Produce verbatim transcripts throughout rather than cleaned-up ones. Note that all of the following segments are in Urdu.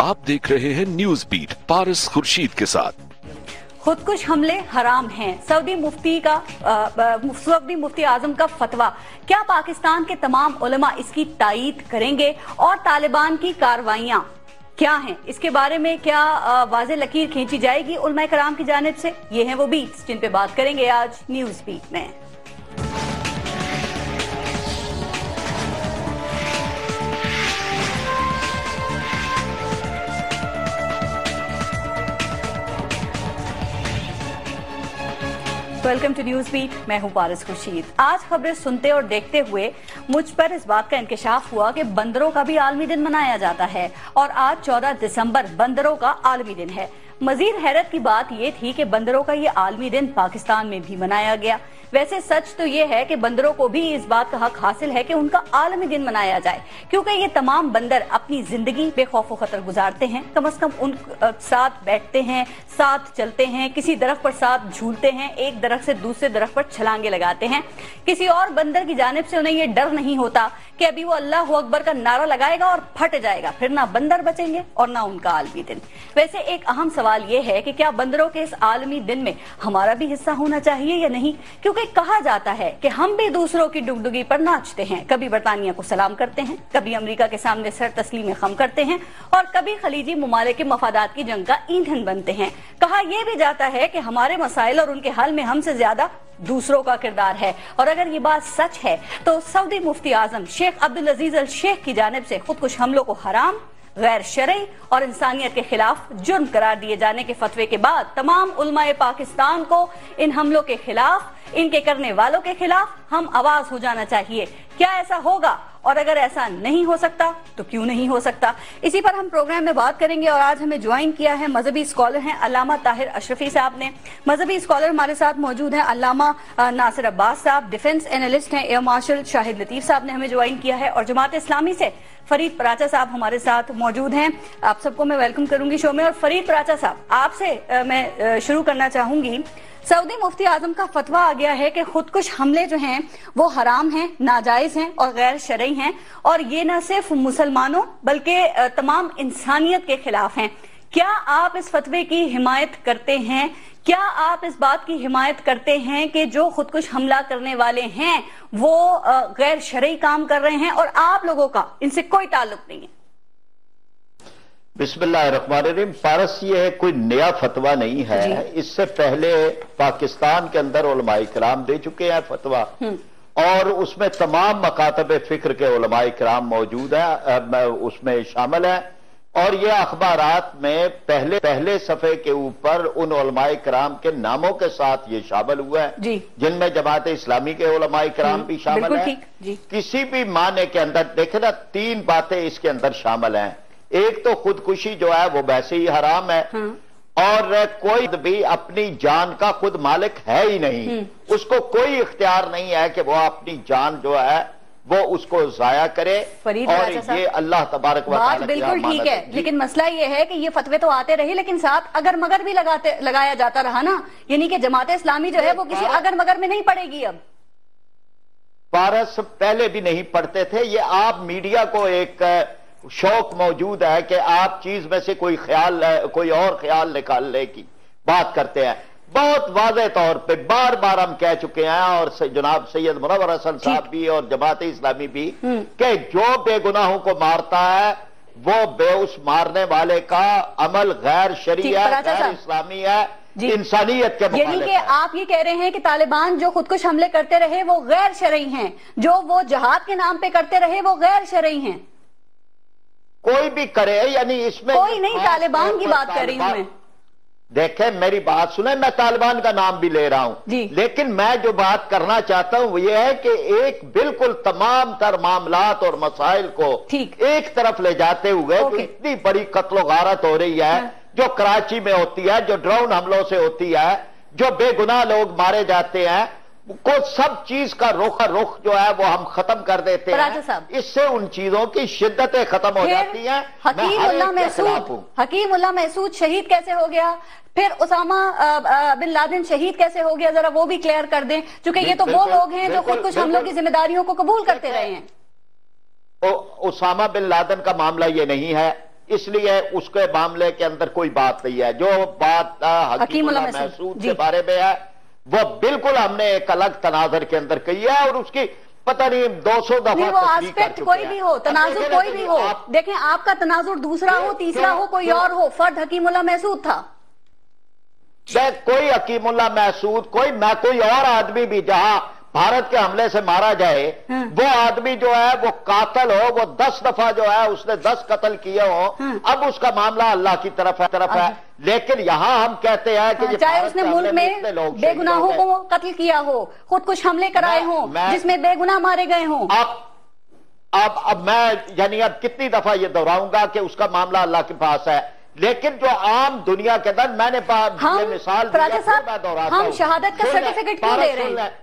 आप देख रहे हैं न्यूज बीट पारस खुर्शीद के साथ। खुदकुश हमले हराम हैं, सऊदी मुफ्ती का सऊदी मुफ्ती आजम का फतवा, क्या पाकिस्तान के तमाम उलमा इसकी तायीद करेंगे? और तालिबान की कार्रवाइयां क्या हैं, इसके बारे में क्या वाज़ेह लकीर खींची जाएगी उलमा कराम की जानिब से? ये हैं वो बीट्स जिन पे बात करेंगे आज न्यूज बीट में। वेलकम टू न्यूज बीट, मैं हूं पारस खुर्शीद। आज खबरें सुनते और देखते हुए मुझ पर इस बात का इंकशाफ हुआ कि बंदरों का भी आलमी दिन मनाया जाता है और आज चौदह दिसंबर बंदरों का आलमी दिन है। मजीद हैरत की बात यह थी कि बंदरों का ये आलमी दिन पाकिस्तान में भी मनाया गया। वैसे सच तो ये है कि बंदरों को भी इस बात का हक हासिल है कि उनका आलमी दिन मनाया जाए, क्योंकि ये तमाम बंदर अपनी जिंदगी बेखौफ खतर गुजारते हैं। कम अज कम उन साथ बैठते हैं, साथ चलते हैं, किसी दरख्त पर साथ झूलते हैं, एक दरख्त से दूसरे दरख्त पर छलांगे लगाते हैं। किसी और बंदर की जानिब से उन्हें ये डर नहीं होता कि अभी वो अल्लाह अकबर का नारा लगाएगा और फट जाएगा, फिर ना बंदर बचेंगे और ना उनका आलमी दिन। वैसे एक अहम सवाल ये है कि क्या बंदरों के इस आलमी दिन में हमारा भी हिस्सा होना चाहिए या नहीं, क्योंकि कहा जाता है कि हम भी दूसरों की डुगडुगी पर नाचते हैं, कभी बरतानिया को सलाम करते हैं, कभी अमेरिका के सामने सर तस्लीम खम करते हैं और कभी खलीजी मुमालिक के मफादात की जंग का ईंधन बनते हैं। कहा यह भी जाता है कि हमारे मसाइल और उनके हल में हमसे ज्यादा दूसरों का किरदार है। और अगर ये बात सच है तो सऊदी मुफ्ती आजम Sheikh Abdul Aziz Al Sheikh की जानिब से खुदकुश हमलों को हराम, गैर शरई और इंसानियत के खिलाफ जुर्म करार दिए जाने के फतवे के बाद तमाम उलमाए पाकिस्तान को इन हमलों के खिलाफ, इनके करने वालों के खिलाफ हम आवाज हो जाना चाहिए। क्या ऐसा होगा? और अगर ऐसा नहीं हो सकता तो क्यों नहीं हो सकता? इसी पर हम प्रोग्राम में बात करेंगे और आज हमें ज्वाइन किया है मजहबी स्कॉलर हैं अल्लामा ताहिर अशरफी साहब ने। मजहबी स्कॉलर हमारे साथ मौजूद हैं अल्लामा नासिर अब्बास साहब, डिफेंस एनालिस्ट हैं एयर मार्शल शाहिद लतीफ साहब ने हमें ज्वाइन किया है, और जमात इस्लामी से फरीद पराचा साहब हमारे साथ मौजूद हैं। आप सबको मैं वेलकम करूंगी शो में। और फरीद पराचा साहब, आपसे मैं शुरू करना चाहूंगी। सऊदी मुफ्ती आजम का फतवा आ गया है कि खुदकुश हमले जो हैं वो हराम हैं, नाजायज हैं और गैर शरई हैं, और ये न सिर्फ मुसलमानों बल्कि तमाम इंसानियत के खिलाफ हैं। क्या आप इस फतवे की हिमायत करते हैं? क्या आप इस बात की हिमायत करते हैं कि जो खुदकुश हमला करने वाले हैं वो गैर शरई काम कर रहे हैं और आप लोगों का इनसे कोई ताल्लुक नहीं है? बिस्मिल्लाहिर्रहमानिर्रहीम। पारस, ये कोई नया फतवा नहीं है, इससे पहले पाकिस्तान के अंदर उलमाए किराम दे चुके हैं फतवा, और उसमें तमाम मकातब फिक्र के उलमाए किराम मौजूद है, उसमें शामिल है। और ये अखबारात में पहले पहले सफे के ऊपर उन उलमाए किराम के नामों के साथ ये शामिल हुआ है, जिनमें जमात इस्लामी के उलमाए किराम भी शामिल है। किसी भी माने के अंदर देखे ना, तीन बातें इसके अंदर शामिल हैं। एक तो खुदकुशी जो है वो वैसे ही हराम है, और कोई भी अपनी जान का खुद मालिक है ही नहीं, उसको कोई इख्तियार नहीं है कि वो अपनी जान जो है वो उसको जाया करे। और ये अल्लाह तबारक व तआला बिल्कुल ठीक है, लेकिन मसला ये है कि ये फतवे तो आते रहे, लेकिन साथ अगर मगर भी लगाते लगाया जाता रहा ना, यानी कि जमात इस्लामी जो है वो किसी अगर मगर में नहीं पड़ेगी। अब पारस, पहले भी नहीं पढ़ते थे, ये आप मीडिया को एक शौक मौजूद है कि आप चीज में से कोई ख्याल कोई और ख्याल निकालने की बात करते हैं। बहुत वाज़ेह तौर पे बार बार हम कह चुके हैं, और जनाब सैयद मुनव्वर हसन साहब भी और जमात इस्लामी भी, कि जो बेगुनाहों को मारता है वो बे उस मारने वाले का अमल गैर शरई है, गैर इस्लामी है, इंसानियत के मुखालिफ है। यानी कि आप ये कह रहे हैं कि तालिबान जो खुदकुश हमले करते रहे वो गैर शरई हैं, जो वो जहाद के नाम पे करते रहे वो गैर शरई हैं। कोई भी करे, यानी इसमें कोई नहीं, तालिबान की बात कर रही हूं मैं। देखें, मेरी बात सुने, मैं तालिबान का नाम भी ले रहा हूं, लेकिन मैं जो बात करना चाहता हूं वो ये है कि एक बिल्कुल तमाम तर मामलात और मसाइल को एक तरफ ले जाते हुए जो इतनी बड़ी कत्लो गारत हो रही है, जो कराची में होती है, जो ड्रोन हमलों से होती है, जो बेगुनाह लोग मारे जाते हैं, को सब चीज का रुख रुख जो है वो हम खत्म कर देते हैं। इससे उन चीजों की शिद्दतें खत्म हो जाती हैं। हकीम उल्लाह महसूद हकीम उल्लाह महसूद शहीद कैसे हो गया? फिर उसामा बिन लादेन शहीद कैसे हो गया? जरा वो भी क्लियर कर दें, क्योंकि ये तो वो लोग हैं जो खुद कुछ हमलों की जिम्मेदारियों को कबूल करते रहे हैं। उसामा बिन लादेन का मामला ये नहीं है, اس لیے اس کے معاملے کے اندر کوئی بات نہیں ہے. جو بات حکیم اللہ محسود کے بارے میں ہے وہ بالکل ہم نے ایک الگ تناظر کے اندر کی ہے, اور اس کی پتہ نہیں دو سو دفعہ تصدیق کر چکے ہیں. کوئی بھی ہو, تناظر کوئی بھی ہو, دیکھیں آپ کا تناظر دوسرا ہو, تیسرا ہو, کوئی اور ہو, فرد حکیم اللہ محسود تھا. کوئی حکیم اللہ محسود, کوئی میں کوئی اور آدمی بھی جہاں بھارت کے حملے سے مارا جائے, وہ آدمی جو ہے وہ قاتل ہو, وہ دس دفعہ جو ہے اس نے دس قتل کیے ہو, اب اس کا معاملہ اللہ کی طرف ہے طرف ہے لیکن یہاں ہم کہتے ہیں کہ چاہے اس نے ملک میں بے گناہوں کو قتل کیا ہو, خود کچھ حملے کرائے ہوں جس میں بے گناہ مارے گئے ہوں. اب اب اب میں یعنی اب کتنی دفعہ یہ دہراؤں گا کہ اس کا معاملہ اللہ کے پاس ہے, لیکن جو عام دنیا کے اندر میں نے یہ مثال ہم شہادت کا سرٹیفکیٹ کیوں دے رہے ہیں؟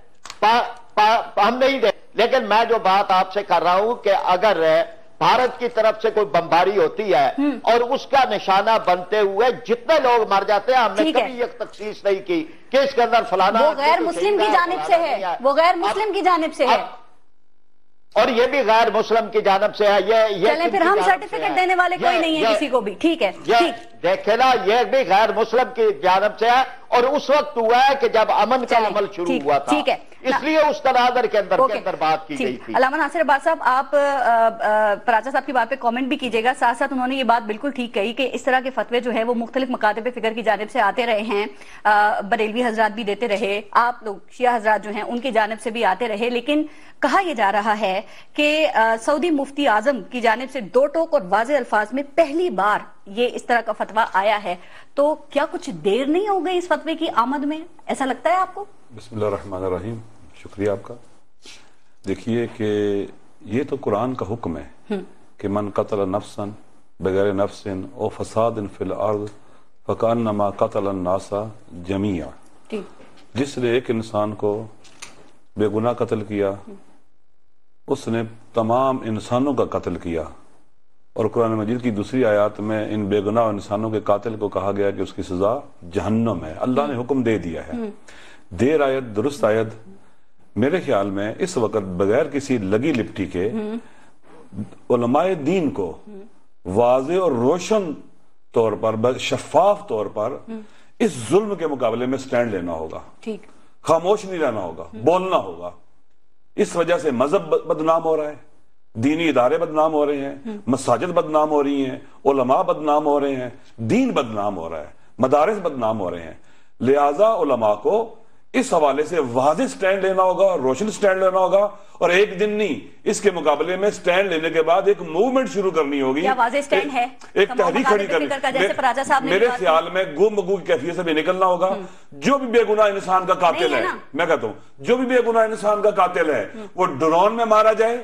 ہم نہیں دے, لیکن میں جو بات آپ سے کر رہا ہوں کہ اگر بھارت کی طرف سے کوئی بمباری ہوتی ہے اور اس کا نشانہ بنتے ہوئے جتنے لوگ مر جاتے ہیں, ہم نے کبھی یہ تخصیص نہیں کی کہ اس کے اندر فلانا وہ غیر مسلم کی جانب سے ہے, وہ غیر مسلم کی جانب سے ہے, اور یہ بھی غیر مسلم کی جانب سے ہے. یہ چلیں پھر ہم سرٹیفکیٹ دینے والے کوئی نہیں ہے کسی کو بھی, ٹھیک ہے, دیکھیں نا یہ بھی غیر مسلم کی جانب سے ہے, اور اس وقت ہوا ہے کہ جب امن کا عمل شروع ہوا تھا, ٹھیک ہے, اس لیے اس تناظر کے اندر کے اندر بات کی گئی تھی. علامہ ناصر عباس صاحب, آپ پراچا صاحب کی بات پہ کامنٹ بھی کیجئے گا, ساتھ ساتھ انہوں نے یہ بات بالکل ٹھیک کہی کہ اس طرح کے فتوے جو ہیں وہ مختلف مکاتب فکر کی جانب سے آتے رہے ہیں, بریلوی حضرات بھی دیتے رہے, آپ لوگ شیعہ حضرات جو ہیں ان کی جانب سے بھی آتے رہے, لیکن کہا یہ جا رہا ہے کہ سعودی مفتی اعظم کی جانب سے دو ٹوک اور واضح الفاظ میں پہلی بار یہ اس طرح کا فتویٰ آیا ہے, تو کیا کچھ دیر نہیں ہو گئی اس فتوے کی آمد میں, ایسا لگتا ہے آپ کو؟ بسم اللہ الرحمن الرحیم, شکریہ آپ کا. دیکھیے کہ یہ تو قرآن کا حکم ہے کہ من قتل نفسا بغیر نفس او فساد فی الارض فکانما قتل الناس جمیعا, جس نے ایک انسان کو بے گناہ قتل کیا اس نے تمام انسانوں کا قتل کیا, اور قرآن مجید کی دوسری آیات میں ان بے گناہ انسانوں کے قاتل کو کہا گیا کہ اس کی سزا جہنم ہے. اللہ نے حکم دے دیا ہے. دیر آیت درست آیت میرے خیال میں اس وقت بغیر کسی لگی لپٹی کے علماء دین کو واضح اور روشن طور پر, شفاف طور پر اس ظلم کے مقابلے میں سٹینڈ لینا ہوگا, خاموش نہیں رہنا ہوگا, بولنا ہوگا. اس وجہ سے مذہب بدنام ہو رہا ہے, دینی ادارے بدنام ہو رہے ہیں, مساجد بدنام ہو رہی ہیں, علماء بدنام ہو رہے ہیں, دین بدنام ہو رہا ہے, مدارس بدنام ہو رہے ہیں. لہٰذا علماء کو اس حوالے سے واضح سٹینڈ لینا ہوگا, روشن سٹینڈ لینا ہوگا, اور ایک دن نہیں, اس کے مقابلے میں سٹینڈ لینے کے بعد ایک موومنٹ شروع کرنی ہوگی, ایک تحریک کھڑی کرنی. میرے خیال میں گو مگو کی کیفیت سے بھی نکلنا ہوگا. جو بھی بے گناہ انسان کا قاتل ہے, میں کہتا ہوں جو بھی بے گناہ انسان کا قاتل ہے وہ ڈرون میں مارا جائے,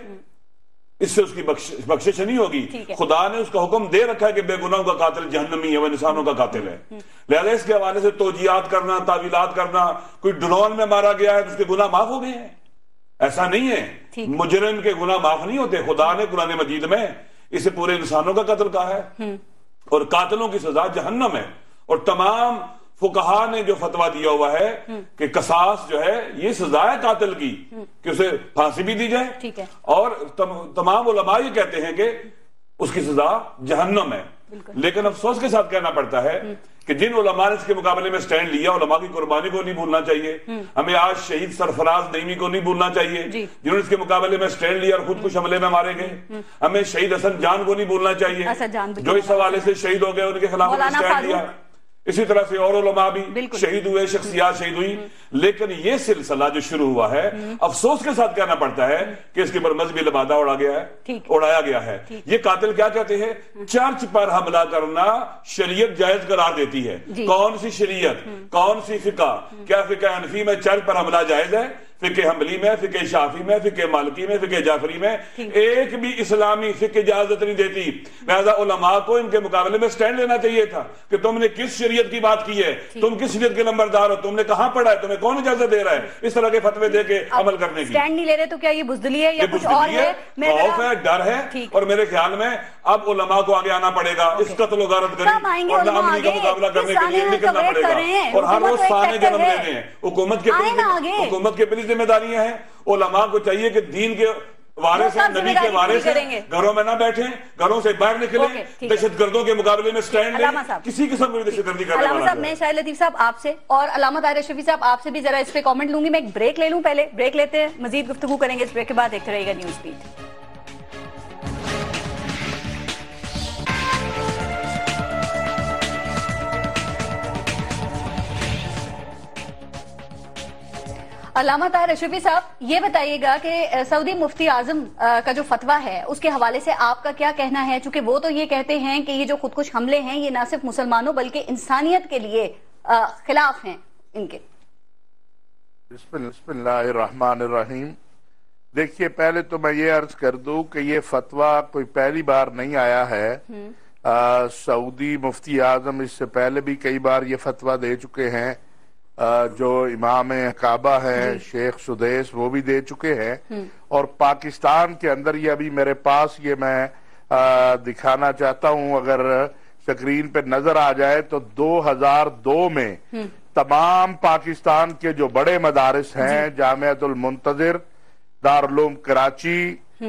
اس سے اس کی بخشش نہیں ہوگی. خدا نے اس کا حکم دے رکھا ہے کہ بے گناہوں کا قاتل جہنمی ہے, وہ انسانوں کا قاتل ہے. لہذا اس کے حوالے سے توجیہات کرنا, تعویلات کرنا, کوئی ڈرون میں مارا گیا ہے تو اس کے گناہ معاف ہو گئے ہیں, ایسا نہیں ہے. مجرم کے گناہ معاف نہیں ہوتے. خدا نے قرآن مجید میں اسے پورے انسانوں کا قتل کہا ہے, اور قاتلوں کی سزا جہنم ہے. اور تمام فقہا نے جو فتویٰ دیا ہوا ہے کہ قصاص جو ہے یہ سزا ہے قاتل کی, کہ اسے پھانسی بھی دی جائے, اور تمام علماء یہ کہتے ہیں کہ اس کی سزا جہنم ہے. لیکن افسوس کے ساتھ کہنا پڑتا ہے کہ جن علماء نے اس کے مقابلے میں سٹینڈ لیا, علماء کی قربانی کو نہیں بھولنا چاہیے. ہمیں آج شہید سرفراز نعیمی کو نہیں بھولنا چاہیے جنہوں نے اس کے مقابلے میں سٹینڈ لیا اور خود کش حملے میں مارے گئے. ہمیں شہید حسن جان کو نہیں بھولنا چاہیے جو اس حوالے سے شہید ہو گئے, ان کے خلاف سٹینڈ لیا. اسی طرح سے اور علماء بھی شہید ہوئے, شخصیات شہید ہوئی. لیکن یہ سلسلہ جو شروع ہوا ہے, افسوس کے ساتھ کہنا پڑتا ہے کہ اس کے اوپر مذہبی لبادہ اڑا گیا ہے, اڑایا گیا ہے. یہ قاتل کیا کہتے ہیں؟ چرچ پر حملہ کرنا شریعت جائز قرار دیتی ہے. کون سی شریعت, کون سی فقہ؟ کیا فقہ حنفی میں چرچ پر حملہ جائز ہے؟ فقہ حنبلی میں, فقہ شافعی میں, فقہ مالکی میں, فقہ جعفری میں ایک بھی اسلامی فقہ اجازت نہیں دیتی. لہذا علماء کو ان کے مقابلے میں سٹینڈ لینا چاہیے تھا کہ تم نے کس شریعت کی بات کی ہے, تم کس شریعت کے نمبردار ہو, تم نے کہاں پڑھا ہے, تمہیں کون اجازت دے رہا ہے اس طرح کے فتوے دے کے عمل کرنے کی؟ سٹینڈ نہیں لے رہے تو کیا یہ بزدلی ہے یا کچھ اور ہے؟ خوف ہے, ڈر ہے. اور میرے خیال میں اب علماء کو آگے آنا پڑے گا اس قتل و غارت کری اور ناامنی کا مقابلہ کرنے کے لیے نکلنا پڑے گا. اور ہر روز سانے جنم لینے ہیں. حکومت کے حکومت کے پہلی ذمہ داریاں ہیں. علماء کو چاہیے کہ دین کے وارث ہیں، نبی کے وارث ہیں، گھروں میں نہ بیٹھیں، گھروں سے باہر نکلیں، دہشت گردوں کے مقابلے میں سٹینڈ لیں، کسی قسم میں دہشت گردی کرنے والا۔ علامہ صاحب، میں شاہد لطیف صاحب آپ سے اور علامہ طاہر اشرفی صاحب آپ سے بھی ذرا اس پہ کامنٹ لوں گی۔ میں ایک بریک لے لوں، پہلے بریک لیتے ہیں، مزید گفتگو کریں گے اس بریک کے بعد۔ دیکھتے رہیے گا نیوز بیٹ۔ علامہ طاہر اشرفی صاحب، یہ بتائیے گا کہ سعودی مفتی اعظم کا جو فتویٰ ہے اس کے حوالے سے آپ کا کیا کہنا ہے؟ چونکہ وہ تو یہ کہتے ہیں کہ یہ جو خودکش حملے ہیں یہ نہ صرف مسلمانوں بلکہ انسانیت کے لیے خلاف ہیں ان کے۔ بسم اللہ الرحمن الرحیم۔ دیکھیے، پہلے تو میں یہ عرض کر دوں کہ یہ فتویٰ کوئی پہلی بار نہیں آیا ہے۔ سعودی مفتی اعظم اس سے پہلے بھی کئی بار یہ فتویٰ دے چکے ہیں، جو امام کعبہ ہیں شیخ سدیس وہ بھی دے چکے ہیں، اور پاکستان کے اندر یہ ابھی میرے پاس یہ میں دکھانا چاہتا ہوں، اگر سکرین پہ نظر آ جائے تو دو ہزار دو میں تمام پاکستان کے جو بڑے مدارس ہیں، جامعۃ المنتظر، دارالعلوم کراچی،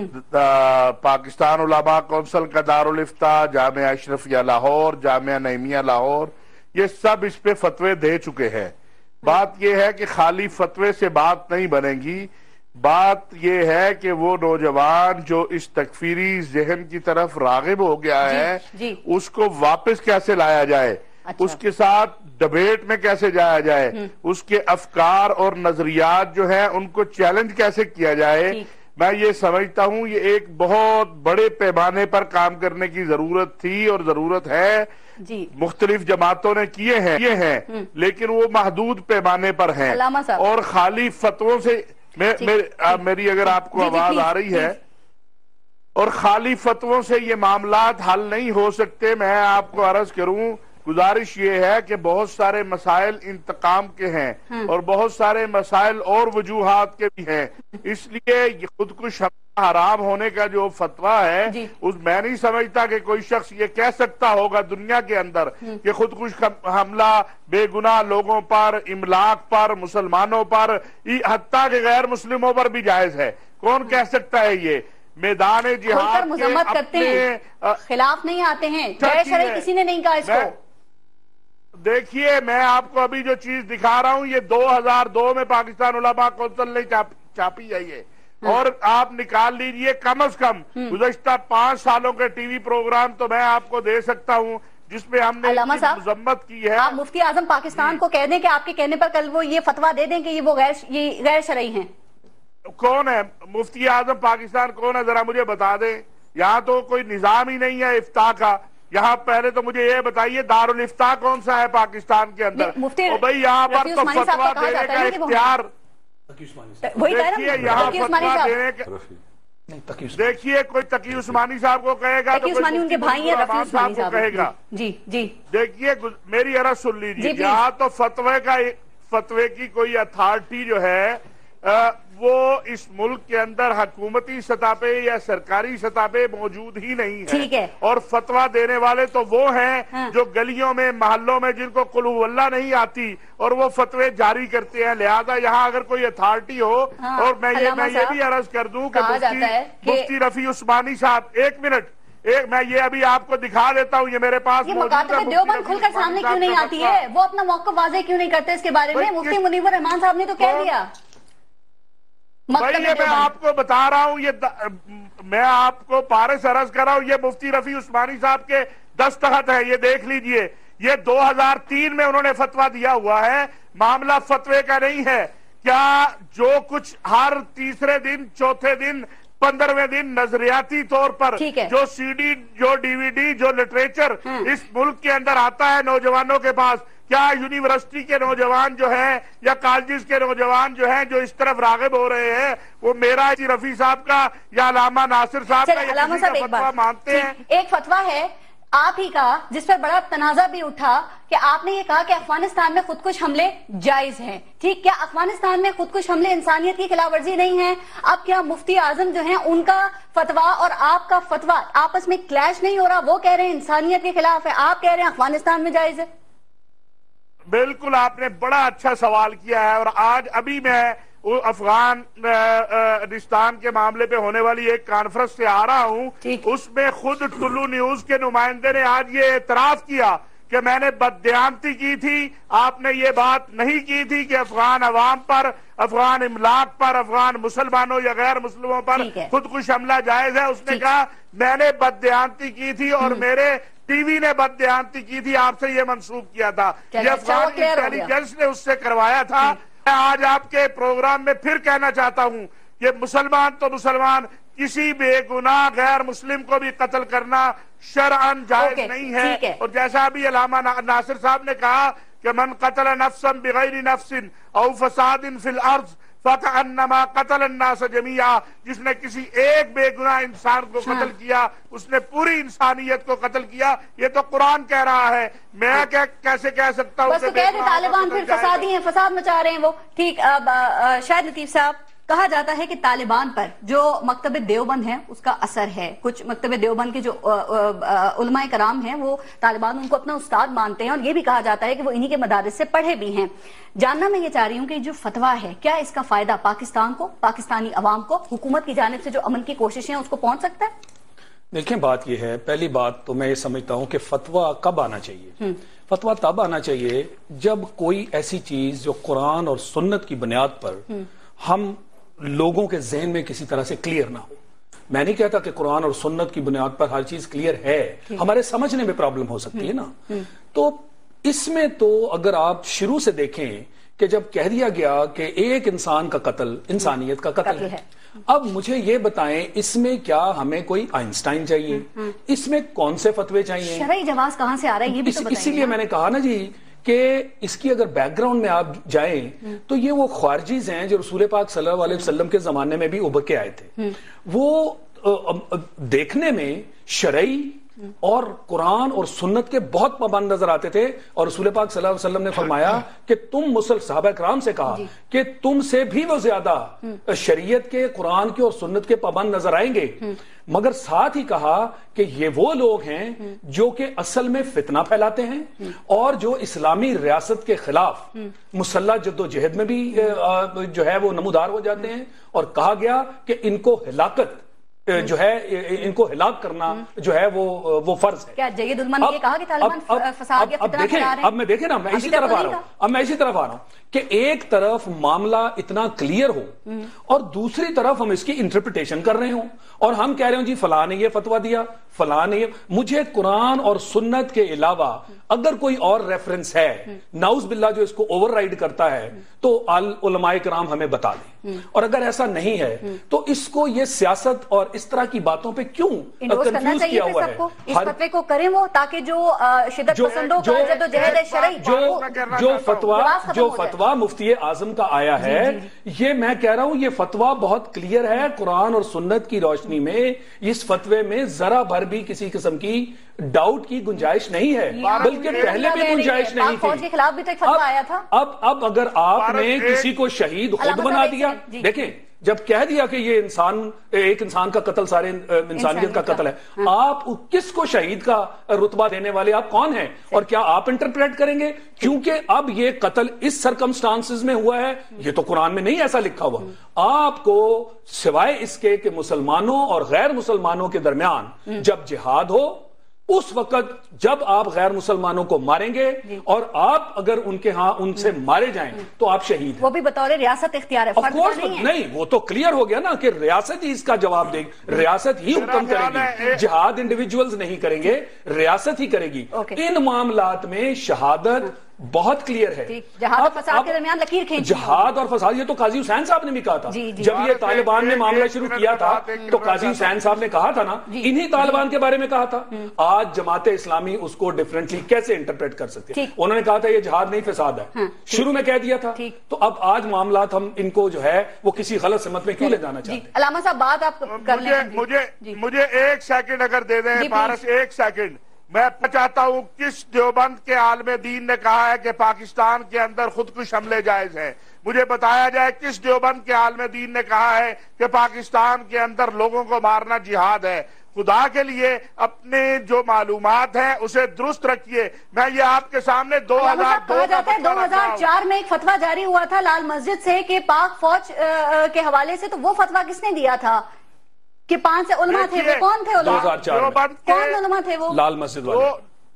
پاکستان علماء کونسل کا دارالافتاء، جامعہ اشرفیہ لاہور، جامعہ نعیمیہ لاہور، یہ سب اس پہ فتوے دے چکے ہیں۔ بات یہ ہے کہ خالی فتوے سے بات نہیں بنے گی، بات یہ ہے کہ وہ نوجوان جو اس تکفیری ذہن کی طرف راغب ہو گیا ہے اس کو واپس کیسے لایا جائے، اس کے ساتھ ڈبیٹ میں کیسے جایا جائے، اس کے افکار اور نظریات جو ہیں ان کو چیلنج کیسے کیا جائے۔ میں یہ سمجھتا ہوں یہ ایک بہت بڑے پیمانے پر کام کرنے کی ضرورت تھی اور ضرورت ہے۔ مختلف جماعتوں نے کیے ہیں یہ ہیں لیکن وہ محدود پیمانے پر ہیں، اور خالی فتووں سے میری اگر آپ کو آواز آ رہی ہے، اور خالی فتووں سے یہ معاملات حل نہیں ہو سکتے۔ میں آپ کو عرض کروں، گزارش یہ ہے کہ بہت سارے مسائل انتقام کے ہیں اور بہت سارے مسائل اور وجوہات کے بھی ہیں، اس لیے یہ خودکش حرام ہونے کا جو فتویٰ ہے اس میں نہیں سمجھتا کہ کوئی شخص یہ کہہ سکتا ہوگا دنیا کے اندر کہ خودکش حملہ بے گناہ لوگوں پر، املاک پر، مسلمانوں پر، حتیٰ کہ غیر مسلموں پر بھی جائز ہے۔ کون کہہ سکتا ہے یہ؟ میدان جہاد مذمت کرتے ہیں، خلاف نہیں آتے ہیں، غیر شرعی کسی نے نہیں کہا اس کو۔ دیکھیے، میں آپ کو ابھی جو چیز دکھا رہا ہوں یہ دو ہزار دو میں پاکستان علماء کونسل نے چھاپی ہے یہ، اور آپ نکال لیجئے کم از کم گزشتہ پانچ سالوں کے ٹی وی پروگرام تو میں آپ کو دے سکتا ہوں جس میں ہم نے مذمت کی ہے۔ آپ مفتی اعظم پاکستان کو کہہ دیں کہ آپ کے کہنے پر کل وہ یہ فتویٰ دے دیں کہ یہ وہ غیر شرعی ہیں۔ کون ہے مفتی اعظم پاکستان؟ کون ہے ذرا مجھے بتا دیں۔ یہاں تو کوئی نظام ہی نہیں ہے افتاء کا۔ یہاں پہلے تو مجھے یہ بتائیے دارالافتاء کون سا ہے پاکستان کے اندر؟ بھائی یہاں پر تو فتویٰ دینے کا اختیار، دیکھیے یہاں فتویٰ دینے کا، دیکھیے کوئی تقی عثمانی صاحب کو کہے گا تو کوئی مفتی الرحمان صاحب کو کہے گا۔ دیکھیے میری عرض سن لیجیے، یہاں تو فتوے کا فتوے کی کوئی اتھارٹی جو ہے وہ اس ملک کے اندر حکومتی سطح پہ یا سرکاری سطح پہ موجود ہی نہیں ہے، اور فتویٰ دینے والے تو وہ ہیں جو گلیوں میں محلوں میں جن کو قل ہو اللہ نہیں آتی اور وہ فتوے جاری کرتے ہیں۔ لہذا یہاں اگر کوئی اتھارٹی ہو، اور میں یہ میں یہ بھی عرض کر دوں کہ مفتی رفیع عثمانی صاحب، ایک منٹ، ایک میں یہ ابھی آپ کو دکھا دیتا ہوں، یہ میرے پاس موجود ہے۔ دیوبند کھل کر سامنے کیوں نہیں آتی ہے؟ وہ اپنا موقف واضح کیوں نہیں کرتے اس کے بارے میں؟ مفتی منیب الرحمان صاحب نے تو کہہ دیا۔ بھائی یہ میں آپ کو بتا رہا ہوں، یہ میں آپ کو پارس عرض کر رہا ہوں، یہ مفتی رفیع عثمانی صاحب کے دستخط ہے، یہ دیکھ لیجئے۔ یہ دو ہزار تین میں انہوں نے فتویٰ دیا ہوا ہے، معاملہ فتوے کا نہیں ہے۔ کیا جو کچھ ہر تیسرے دن، چوتھے دن، پندرہویں دن نظریاتی طور پر جو سی ڈی، جو ڈی وی ڈی، جو لٹریچر اس ملک کے اندر آتا ہے نوجوانوں کے پاس، کیا یونیورسٹی کے نوجوان جو ہیں یا کالجز کے نوجوان جو ہیں جو اس طرف راغب ہو رہے ہیں وہ میرا رفیع صاحب کا یا علامہ ناصر صاحب کا یا کسی کا فتویٰ مانتے ہیں؟ ایک فتویٰ ہے آپ ہی کا جس پر بڑا تنازع بھی اٹھا کہ آپ نے یہ کہا کہ افغانستان میں خودکش حملے جائز ہیں۔ ٹھیک، کیا افغانستان میں خودکش حملے انسانیت کی خلاف ورزی نہیں ہیں؟ اب کیا مفتی اعظم جو ہیں ان کا فتویٰ اور آپ کا فتویٰ آپس میں کلیش نہیں ہو رہا؟ وہ کہہ رہے ہیں انسانیت کے خلاف ہے، آپ کہہ رہے ہیں افغانستان میں جائز ہے۔ بالکل، آپ نے بڑا اچھا سوال کیا ہے، اور آج ابھی میں افغانستان کے معاملے پہ ہونے والی ایک کانفرنس سے آ رہا ہوں، اس میں خود ٹلو نیوز کے نمائندے نے آج یہ اعتراف کیا کہ میں نے بددیانتی کی تھی، آپ نے یہ بات نہیں کی تھی کہ افغان عوام پر، افغان املاک پر، افغان مسلمانوں یا غیر مسلموں پر خودکش حملہ جائز ہے۔ اس نے کہا میں نے بددیانتی کی تھی اور میرے ٹی وی نے بددیانتی کی تھی، آپ سے یہ منسوخ کیا تھا، یہ افغان انٹیلیجنس نے اس سے کروایا تھا۔ میں آج آپ کے پروگرام میں پھر کہنا چاہتا ہوں کہ مسلمان تو مسلمان، کسی بے گناہ غیر مسلم کو بھی قتل کرنا شرعاً جائز نہیں ہے۔ اور جیسا بھی علامہ ناصر صاحب نے کہا کہ من قتل نفسا بغیر نفس او فساد فی الارض فکأنما قتل الناس جمیعا، جس نے کسی ایک بے گناہ انسان کو قتل کیا اس نے پوری انسانیت کو قتل کیا، یہ تو قرآن کہہ رہا ہے، میں کیسے کہہ سکتا ہوں؟ بس تو کہہ دیں طالبان پھر فسادی ہیں، فساد مچا رہے ہیں وہ۔ ٹھیک، اب شاہد لطیف صاحب، کہا جاتا ہے کہ طالبان پر جو مکتب دیوبند ہے اس کا اثر ہے، کچھ مکتب دیوبند کے جو علماء کرام ہیں وہ طالبان ان کو اپنا استاد مانتے ہیں، اور یہ بھی کہا جاتا ہے کہ وہ انہی کے مدارس سے پڑھے بھی ہیں۔ جاننا میں یہ چاہ رہی ہوں کہ جو فتویٰ ہے، کیا اس کا فائدہ پاکستان کو، پاکستانی عوام کو، حکومت کی جانب سے جو امن کی کوششیں ہیں اس کو پہنچ سکتا ہے؟ دیکھیں، بات یہ ہے، پہلی بات تو میں یہ سمجھتا ہوں کہ فتویٰ کب آنا چاہیے؟ فتویٰ تب آنا چاہیے جب کوئی ایسی چیز جو قرآن اور سنت کی بنیاد پر ہم لوگوں کے ذہن میں کسی طرح سے کلیئر نہ ہو۔ میں نہیں کہتا کہ قرآن اور سنت کی بنیاد پر ہر چیز کلیئر ہے، ہمارے سمجھنے میں پرابلم ہو سکتی ہے نا۔ تو اس میں تو اگر آپ شروع سے دیکھیں کہ جب کہہ دیا گیا کہ ایک انسان کا قتل انسانیت کا قتل ہے، اب مجھے یہ بتائیں اس میں کیا ہمیں کوئی آئنسٹائن چاہیے؟ اس میں کون سے فتوے چاہیے؟ شرعی جواز کہاں سے آ رہا ہے یہ بھی تو بتائیں۔ اسی لیے میں نے کہا نا جی کہ اس کی اگر بیک گراؤنڈ میں آپ جائیں تو یہ وہ خارجیز ہیں جو رسول پاک صلی اللہ علیہ وسلم کے زمانے میں بھی ابھر کے آئے تھے، وہ دیکھنے میں شرعی اور قرآن اور سنت کے بہت پابند نظر آتے تھے، اور رسول پاک صلی اللہ علیہ وسلم نے فرمایا کہ تم مسلم صحابہ کرام سے کہا کہ تم سے بھی وہ زیادہ شریعت کے، قرآن کے اور سنت کے پابند نظر آئیں گے، مگر ساتھ ہی کہا کہ یہ وہ لوگ ہیں جو کہ اصل میں فتنہ پھیلاتے ہیں اور جو اسلامی ریاست کے خلاف مسلح جد و جہد میں بھی جو ہے وہ نمودار ہو جاتے ہیں، اور کہا گیا کہ ان کو ہلاکت جو ہے، ان کو ہلاک کرنا جو ہے وہ وہ فرض ہے۔ کیا جید علماء نے یہ کہا کہ طالبان فساد یا فتنہ پھیلا رہے ہیں؟ اب میں دیکھیں نا، میں اسی طرف آ رہا ہوں اب میں اسی طرف آ رہا ہوں کہ ایک طرف معاملہ اتنا کلیئر ہو اور دوسری طرف ہم اس کی انٹرپریٹیشن کر رہے ہوں، اور ہم کہہ رہے ہوں جی فلاں نے یہ فتویٰ دیا، فلاں نے یہ۔ مجھے قرآن اور سنت کے علاوہ اگر کوئی اور ریفرنس ہے نعوذ باللہ جو اس کو اوور رائڈ کرتا ہے تو علماء کرام ہمیں بتا دیں، اور اگر ایسا نہیں ہے تو اس کو یہ سیاست اور اس طرح کی باتوں پہ کیوں کنفیوز کیا ہوا ہے؟ اس فتوے کو کریں وہ، تاکہ جو شدت پسندوں کا جد و جہد شرعی جو فتویٰ جو فتویٰ مفتی اعظم کا آیا ہے، یہ میں کہہ رہا ہوں یہ فتویٰ بہت کلیئر ہے، قرآن اور سنت کی روشنی میں اس فتوے میں ذرا بھر بھی کسی قسم کی ڈاؤٹ کی گنجائش نہیں ہے، بلکہ پہلے بھی گنجائش نہیں تھی۔ فوج کے خلاف بھی تو ایک فتویٰ آیا تھا۔ اب اب اگر آپ نے کسی کو شہید خود بنا دیا، دیکھیں جب کہہ دیا کہ یہ انسان ایک انسان کا قتل سارے انسانیت کا قتل ہے، آپ کس کو شہید کا رتبہ دینے والے آپ کون ہیں؟ اور کیا آپ انٹرپریٹ کریں گے کیونکہ اب یہ قتل اس سرکمسٹانسز میں ہوا ہے؟ یہ تو قرآن میں نہیں ایسا لکھا ہوا۔ آپ کو سوائے اس کے کہ مسلمانوں اور غیر مسلمانوں کے درمیان جب جہاد ہو، اس وقت جب آپ غیر مسلمانوں کو ماریں گے اور آپ اگر ان کے ہاں ان سے مارے جائیں تو آپ شہید ہیں، وہ بھی بطور ریاست اختیار ہے، فرض نہیں ہے۔ نہیں، وہ تو کلیئر ہو گیا نا کہ ریاست ہی اس کا جواب دے گی، ریاست ہی حکم کرے گی، جہاد انڈیویجولز نہیں کریں گے، ریاست ہی کرے گی۔ ان معاملات میں شہادت بہت کلیئر ہے۔ جہاد اور فساد کے درمیان لکیر کھینچی، جہاد اور فساد، یہ تو قاضی حسین صاحب نے بھی کہا تھا جب یہ طالبان نے معاملہ شروع کیا تھا، تو قاضی حسین صاحب نے کہا تھا نا، انہی طالبان کے بارے میں کہا تھا۔ آج جماعت اسلامی اس کو ڈیفرنٹلی کیسے انٹرپریٹ کر سکتے ہیں؟ انہوں نے کہا تھا یہ جہاد نہیں فساد ہے، شروع میں کہہ دیا تھا، تو اب آج معاملات ہم ان کو جو ہے وہ کسی غلط سمت میں کیوں لے جانا چاہتے ہیں؟ علامہ صاحب بات آپ کر لیں۔ مجھے مجھے ایک سیکنڈ اگر دے دیں پارس، ایک سیکنڈ میں چاہتا ہوں کس دیوبند کے عالم دین نے کہا ہے کہ پاکستان کے اندر خودکش حملے جائز ہیں؟ مجھے بتایا جائے کس دیوبند کے عالم دین نے کہا ہے کہ پاکستان کے اندر لوگوں کو مارنا جہاد ہے؟ خدا کے لیے اپنے جو معلومات ہیں اسے درست رکھیے. میں یہ آپ کے سامنے دو ہزار دو دو ہزار چار میں ایک فتویٰ جاری ہوا تھا لال مسجد سے کہ پاک فوج کے حوالے سے، تو وہ فتویٰ کس نے دیا تھا کہ پانچ سے علماء تھے؟ وہ کون تھے علماء؟ کون علماء تھے وہ؟ لال مسجد والے.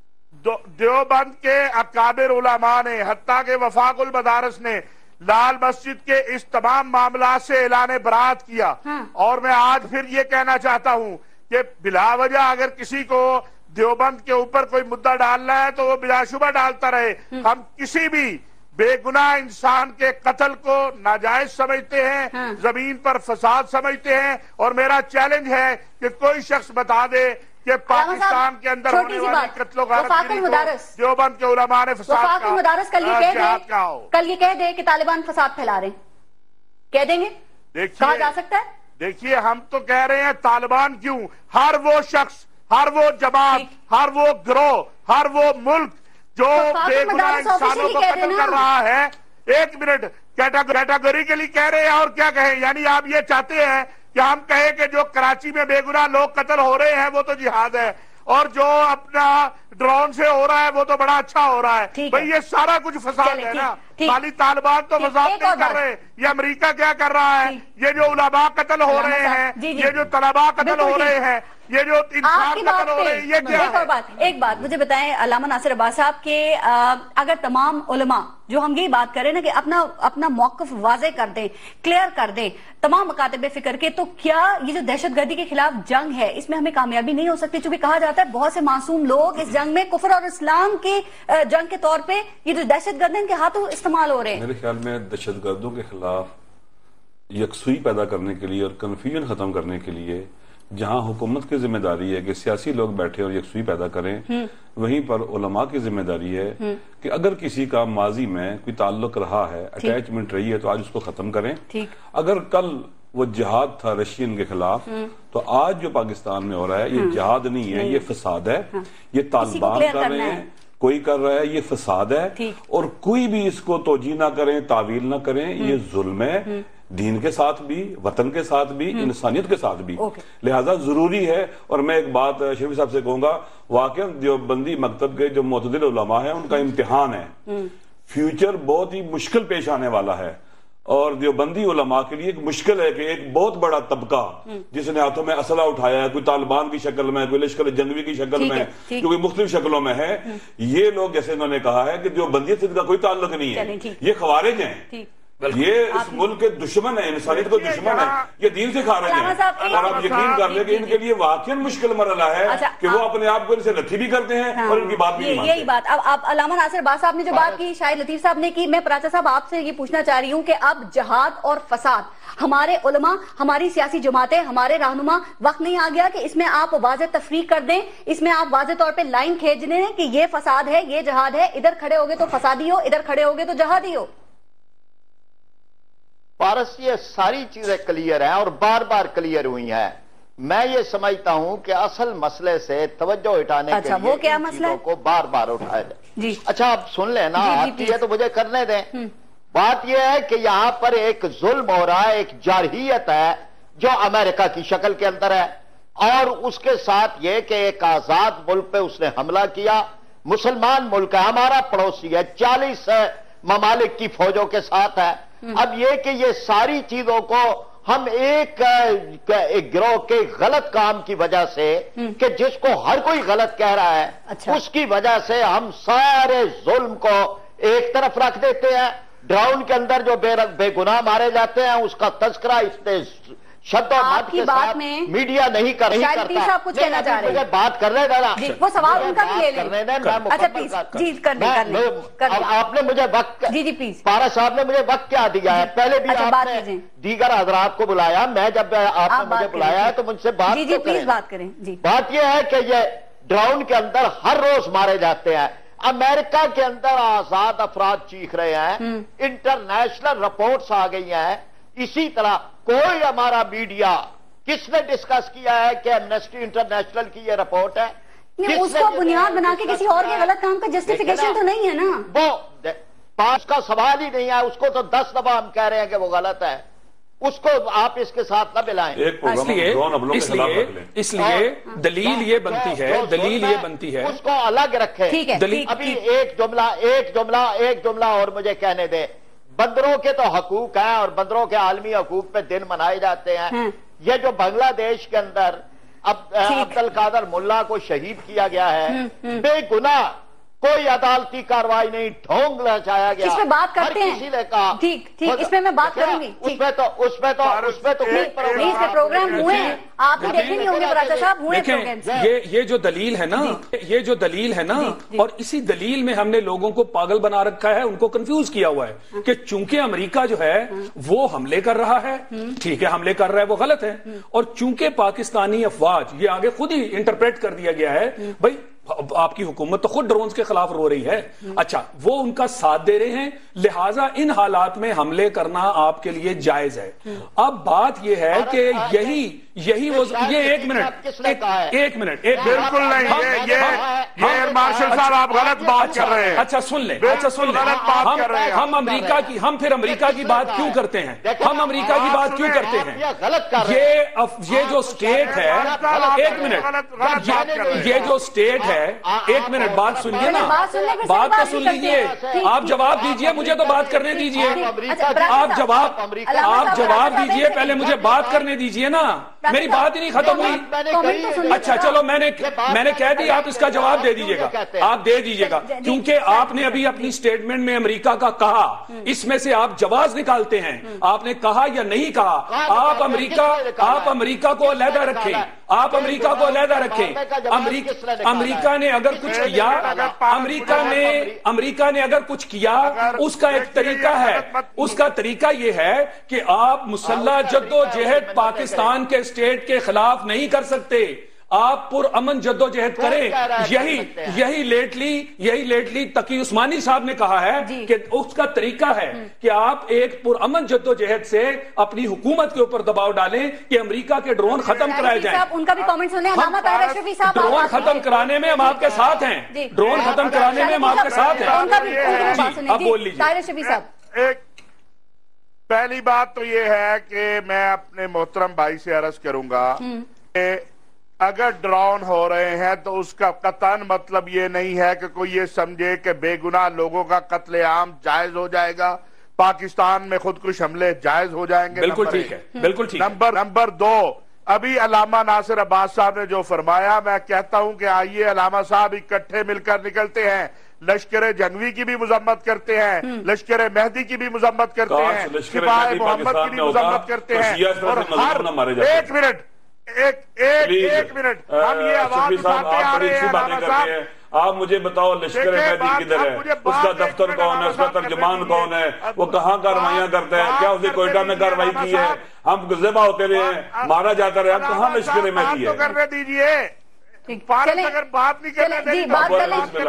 دیوبند کے اکابر علماء نے، حتیٰ کہ وفاق المدارس نے لال مسجد کے اس تمام معاملات سے اعلان برات کیا. اور میں آج پھر یہ کہنا چاہتا ہوں کہ بلا وجہ اگر کسی کو دیوبند کے اوپر کوئی مدعا ڈالنا ہے تو وہ بلا شبہ ڈالتا رہے. ہم کسی بھی بے گناہ انسان کے قتل کو ناجائز سمجھتے ہیں، زمین پر فساد سمجھتے ہیں، اور میرا چیلنج ہے کہ کوئی شخص بتا دے کہ پاکستان کے اندر ہونے والی قتل و غارت گری کو دیوبند کے علماء نے فساد وفاق المدارس کل یہ کہہ دے کل یہ کہہ دے کہ طالبان فساد پھیلا رہے ہیں، کہہ دیں گے؟ کہا جا سکتا ہے؟ دیکھیے ہم تو کہہ رہے ہیں طالبان کیوں، ہر وہ شخص، ہر وہ جماعت، ہر وہ گروہ، ہر وہ ملک جو بے گناہ انسانوں کو قتل کر رہا ہے. ایک منٹ، کیٹاگری کے لیے کہہ رہے ہیں اور کیا کہیں؟ یعنی آپ یہ چاہتے ہیں کہ ہم کہیں کہ جو کراچی میں بے گناہ لوگ قتل ہو رہے ہیں وہ تو جہاد ہے، اور جو اپنا ڈرون سے ہو رہا ہے وہ تو بڑا اچھا ہو رہا ہے؟ بھئی یہ سارا کچھ فساد ہے نا. خالی طالبان تو فساد نہیں کر رہے، یہ امریکہ کیا کر رہا ہے؟ یہ جو علماء قتل ہو رہے ہیں، یہ جو طلباء قتل ہو رہے ہیں، یہ جو انسان قتل ہو رہے ہیں، یہ کیا ہے؟ ایک بات مجھے بتائیں علامہ ناصر عباس صاحب کہ اگر تمام علماء جو ہم یہی بات کریں نا کہ اپنا اپنا موقف واضح کر دیں، کلیئر کر دیں تمام مکاتب فکر کے، تو کیا یہ جو دہشت گردی کے خلاف جنگ ہے اس میں ہمیں کامیابی نہیں ہو سکتی؟ چونکہ کہا جاتا ہے بہت سے معصوم لوگ اس جنگ میں کفر اور اسلام کی جنگ کے طور پہ یہ جو دہشت گرد ان کے ہاتھوں استعمال ہو رہے ہیں. میرے خیال میں دہشت گردوں کے خلاف یکسوئی پیدا کرنے کے لیے اور کنفیوژن ختم کرنے کے لیے جہاں حکومت کی ذمہ داری ہے کہ سیاسی لوگ بیٹھے اور یکسوئی پیدا کریں، وہیں پر علماء کی ذمہ داری ہے کہ اگر کسی کا ماضی میں کوئی تعلق رہا ہے، اٹیچمنٹ رہی ہے، تو آج اس کو ختم کریں. اگر کل وہ جہاد تھا رشین کے خلاف، تو آج جو پاکستان میں ہو رہا ہے یہ جہاد نہیں ہے، یہ فساد ہے. یہ طالبان کر رہے ہیں، کوئی کر رہا ہے، یہ فساد ہے، اور کوئی بھی اس کو توجیہ نہ کریں، تعویل نہ کریں. یہ ظلم ہے دین کے ساتھ بھی، وطن کے ساتھ بھی، انسانیت کے ساتھ بھی. لہذا ضروری ہے. اور میں ایک بات شریف صاحب سے کہوں گا، واقعا دیوبندی مکتب کے جو معتدل علماء ہیں ان کا امتحان ہے، فیوچر بہت ہی مشکل پیش آنے والا ہے. اور دیوبندی علماء کے لیے ایک مشکل ہے کہ ایک بہت بڑا طبقہ جس نے ہاتھوں میں اسلحہ اٹھایا ہے، کوئی طالبان کی شکل میں، کوئی لشکر جنگوی کی شکل میں، کوئی مختلف شکلوں میں ہے، یہ لوگ جیسے انہوں نے کہا ہے کہ دیوبندیت سے ان کا کوئی تعلق نہیں ہے، یہ خوارج ہیں، یہ اس ملک کے دشمن ہیں، انسانیت کو دشمن ہے، یہ دین سے کھا رہے ہیں. اور آپ یقین کر لیں کہ ان کے لیے واقعی مشکل مرحلہ ہے کہ وہ اپنے آپ کو ان سے لطھی بھی کرتے ہیں اور ان کی بات بھی نہیں مانتے. یہی بات اب آپ علامہ ناصر عباس صاحب نے جو بات کی، شاہد لطیف صاحب نے کی، میں پراچا صاحب آپ سے یہ پوچھنا چاہ رہی ہوں کہ اب جہاد اور فساد، ہمارے علماء، ہماری سیاسی جماعتیں، ہمارے رہنما، وقت نہیں آ گیا کہ اس میں آپ واضح تفریق کر دیں، اس میں آپ واضح طور پہ لائن کھینچ دیں کہ یہ فساد ہے، یہ جہاد ہے، ادھر کھڑے ہوگے تو فسادی ہو، ادھر کھڑے ہوگے تو جہادی ہو؟ پارس یہ ساری چیزیں کلیئر ہیں اور بار بار کلیئر ہوئی ہیں. میں یہ سمجھتا ہوں کہ اصل مسئلے سے توجہ ہٹانے کے لیے وہ کیا مسئلہ کو بار بار اٹھایا جائے. اچھا آپ سن لیں نا، آتی ہے تو مجھے کرنے دیں. بات یہ ہے کہ یہاں پر ایک ظلم ہو رہا ہے، ایک جارحیت ہے جو امریکہ کی شکل کے اندر ہے، اور اس کے ساتھ یہ کہ ایک آزاد ملک پہ اس نے حملہ کیا. مسلمان ملک ہے، ہمارا پڑوسی ہے، چالیس ممالک کی فوجوں کے ساتھ ہے. اب یہ کہ یہ ساری چیزوں کو ہم ایک گروہ کے غلط کام کی وجہ سے، کہ جس کو ہر کوئی غلط کہہ رہا ہے، اس کی وجہ سے ہم سارے ظلم کو ایک طرف رکھ دیتے ہیں. ڈراؤن کے اندر جو بے گناہ مارے جاتے ہیں اس کا تذکرہ اس نے شد و مد کے ساتھ میڈیا نہیں کر رہی کرتا. کچھ کہنا چاہ رہے ہیں، مجھے بات کرنے دینا، وہ سوال ان کا بھی لے لیں. آپ نے مجھے وقت، پارا صاحب نے مجھے وقت کیا دیا ہے؟ پہلے بھی آپ نے دیگر حضرات کو بلایا، میں جب آپ نے مجھے بلایا ہے تو مجھ سے بات کریں. بات یہ ہے کہ یہ ڈراؤن کے اندر ہر روز مارے جاتے ہیں. امریکہ کے اندر آزاد افراد چیخ رہے ہیں، انٹرنیشنل رپورٹس آ گئی ہیں. اسی طرح کوئی ہمارا میڈیا کس نے ڈسکس کیا ہے کہ ایمنسٹی انٹرنیشنل کی یہ رپورٹ ہے؟ اس کو بنیاد بنا کے کسی اور کے غلط کام کا جسٹیفیکیشن تو نہیں ہے نا. وہ پانچ کا سوال ہی نہیں ہے, اس کو تو دس دفعہ ہم کہہ رہے ہیں کہ وہ غلط ہے, اس کو آپ اس کے ساتھ نہ ملائیں. اس لیے اس لیے اس لیے دلیل یہ بنتی ہے دلیل یہ بنتی ہے اس کو الگ رکھیں. ابھی ایک جملہ ایک جملہ ایک جملہ اور مجھے کہنے دیں. بندروں کے تو حقوق ہیں اور بندروں کے عالمی حقوق پہ دن منائے جاتے ہیں. یہ جو بنگلہ دیش کے اندر اب عبد القادر ملا کو شہید کیا گیا ہے, بے گناہ, کوئی عدالتی کاروائی نہیں, ڈھونگ لچایا گیا. اس میں بات کرتے ہیں, کسی نے کہا ٹھیک ٹھیک اس میں میں بات کروں گی. اس میں تو اس میں تو اس میں تو پلیز پروگرام ہوئے ہیں, آپ نے دیکھے نہیں ہوں گے براتا صاحب, ہوئے پروگرامز. یہ یہ جو دلیل ہے نا یہ جو دلیل ہے نا اور اسی دلیل میں ہم نے لوگوں کو پاگل بنا رکھا ہے, ان کو کنفیوز کیا ہوا ہے کہ چونکہ امریکہ جو ہے وہ حملے کر رہا ہے, ٹھیک ہے حملے کر رہا ہے وہ غلط ہے, اور چونکہ پاکستانی افواج, یہ آگے خود ہی انٹرپریٹ کر دیا گیا ہے بھائی آپ کی حکومت تو خود ڈرونز کے خلاف رو رہی ہے, اچھا وہ ان کا ساتھ دے رہے ہیں, لہٰذا ان حالات میں حملے کرنا آپ کے لیے جائز ہے. اب بات یہ ہے کہ یہی یہی وہ یہ ایک منٹ ایک منٹ ایک بالکل نہیں, یہ مارشل صاحب آپ غلط بات کر رہے ہیں. اچھا سن لیں اچھا سن لیں ہم امریکہ کی ہم پھر امریکہ کی بات کیوں کرتے ہیں ہم امریکہ کی بات کیوں کرتے ہیں یہ یہ جو اسٹیٹ ہے ایک منٹ یہ جو اسٹیٹ ہے ایک منٹ بات سنیے نا, بات تو سن لیجیے, آپ جواب دیجیے, مجھے تو بات کرنے دیجیے, آپ جواب آپ جواب دیجیے, پہلے مجھے بات کرنے دیجیے نا, میری بات ہی نہیں ختم ہوئی. اچھا چلو میں نے میں نے کہہ دی, آپ اس کا جواب دے دیجیے گا, آپ دے دیجیے گا, کیونکہ آپ نے ابھی اپنی سٹیٹمنٹ میں امریکہ کا کہا, اس میں سے آپ جواز نکالتے ہیں, آپ نے کہا یا نہیں کہا. آپ امریکہ آپ امریکہ کو علیحدہ رکھیں, آپ امریکہ کو علیحدہ رکھیں. امریکہ نے اگر کچھ کیا امریکہ نے امریکہ نے اگر کچھ کیا اس کا ایک طریقہ ہے, اس کا طریقہ یہ ہے کہ آپ مسلح جد و جہد پاکستان کے اسٹیٹ کے خلاف نہیں کر سکتے, آپ پر امن جد و جہد کریں. یہی یہی لیٹلی یہی لیٹلی تقی عثمانی صاحب نے کہا ہے کہ اس کا طریقہ ہے کہ آپ ایک پر امن جد و جہد سے اپنی حکومت کے اوپر دباؤ ڈالیں کہ امریکہ کے ڈرون ختم کرائے جائیں. ان کا بھی کامنٹ سنیں. ڈرون ختم کرانے میں ہم آپ کے ساتھ ہیں, ڈرون ختم کرانے میں ہم آپ کے ساتھ ہیں. اب بول لیجیے. پہلی بات تو یہ ہے کہ میں اپنے محترم بھائی سے عرض کروں گا کہ اگر ڈرون ہو رہے ہیں تو اس کا قطعاً مطلب یہ نہیں ہے کہ کوئی یہ سمجھے کہ بے گناہ لوگوں کا قتل عام جائز ہو جائے گا, پاکستان میں خودکش حملے جائز ہو جائیں گے. بالکل ٹھیک ہے, بالکل ٹھیک. نمبر نمبر دو, ابھی علامہ ناصر عباس صاحب نے جو فرمایا, میں کہتا ہوں کہ آئیے علامہ صاحب اکٹھے مل کر نکلتے ہیں, لشکر جنگوی کی بھی مذمت کرتے ہیں, لشکر مہدی کی بھی مذمت کرتے ہیں, سپاہ محمد کی بھی مذمت کرتے ہیں, اور ہر ایک منٹ ایک ایک ایک منٹ ہم یہ آواز اٹھاتے آ رہے ہیں. علامہ صاحب آپ مجھے بتاؤ لشکر مہدی کدھر ہے, اس کا دفتر کون ہے, اس کا ترجمان کون ہے, وہ کہاں کارروائیاں کرتا ہے, کیا اسے کوئٹہ میں کارروائی کی ہے, ہم ذبح ہوتے رہے ہیں, مارا جاتا رہے, ہم کہاں لشکر مہدی ہے. کرنے دیجئے فارغ اگر بات نہیں کرنے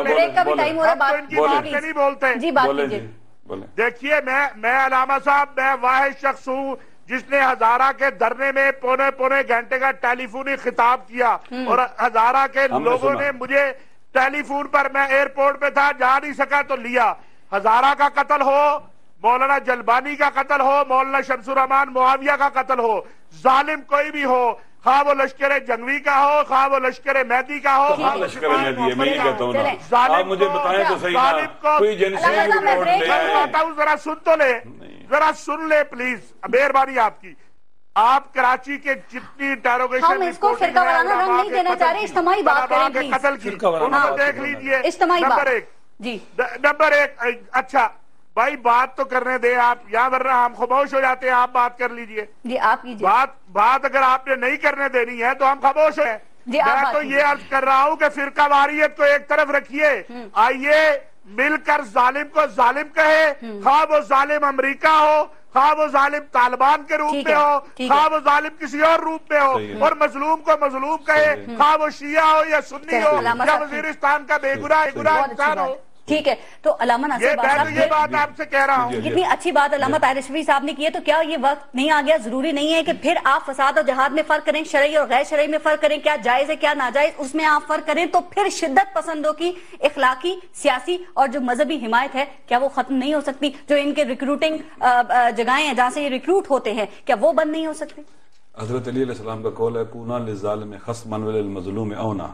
نہیں بولتے. دیکھیے میں میں علامہ صاحب میں واحد شخص ہوں جس نے ہزارہ کے دھرنے میں پونے پونے گھنٹے کا ٹیلی فونی خطاب کیا, اور ہزارہ کے لوگوں نے مجھے ٹیلی فون پر, میں ایئرپورٹ پہ تھا جا نہیں سکا تو لیا. ہزارہ کا قتل ہو, مولانا جلبانی کا قتل ہو, مولانا شمس الرحمان معاویہ کا قتل ہو, ظالم کوئی بھی ہو, خواہ وہ لشکر جنگوی کا ہو, خواہ وہ لشکر مہدی کا ہو, لشکر مہدی ہے, میں یہ کہتا ہوں نا, آپ مجھے بتائیں تو صحیح نا, کوئی جنسی رپورٹ لے آئے. ذرا سن تو لے, ذرا سن لے پلیز, مہربانی آپ کی. آپ کراچی کے جتنی انٹروگیشن ہم اس کو فرقہ وارانہ رنگ نہیں دینا چاہ رہے, اجتماعی بات کریں پلیز. قتل کی ان کو دیکھ لیجئے. اجتماعی بات. نمبر ایک جی نمبر ایک اچھا بھائی بات تو کرنے دیں آپ, یا ورنہ ہم خاموش ہو جاتے ہیں, آپ بات کر لیجئے. جی آپ کیجئے بات. بات اگر آپ نے نہیں کرنے دینی ہے تو ہم خاموش ہیں. میں تو یہ عرض کر رہا ہوں کہ فرقہ واریت کو ایک طرف رکھیے, آئیے مل کر ظالم کو ظالم کہے, خواہ وہ ظالم امریکہ ہو, خواہ وہ ظالم طالبان کے روپ میں ہو, خواہ وہ ظالم کسی اور روپ میں ہو, اور مظلوم کو مظلوم کہے, خواہ وہ شیعہ ہو یا سنی ہو یا وزیرستان کا بے گناہ گناہ انسان ہو. ٹھیک ہے. تو علامہ ناصر یہ باز میں تو یہ بات آپ سے کہہ رہا ہوں. کتنی اچھی بات علامہ طاہر اشرفی صاحب نے کی ہے. تو کیا یہ وقت نہیں آ گیا, ضروری نہیں ہے کہ پھر آپ فساد اور جہاد میں فرق کریں, شرعی اور غیر شرعی میں فرق کریں, کیا جائز ہے کیا ناجائز اس میں آپ فرق کریں, تو پھر شدت پسندوں کی اخلاقی, سیاسی اور جو مذہبی حمایت ہے کیا وہ ختم نہیں ہو سکتی؟ جو ان کے ریکروٹنگ جگہیں ہیں جہاں سے یہ ریکروٹ ہوتے ہیں, کیا وہ بند نہیں ہو سکتے؟ حضرت علی علیہ السلام کا قول ہے کونا للظالم خصما وللمظلوم اونا,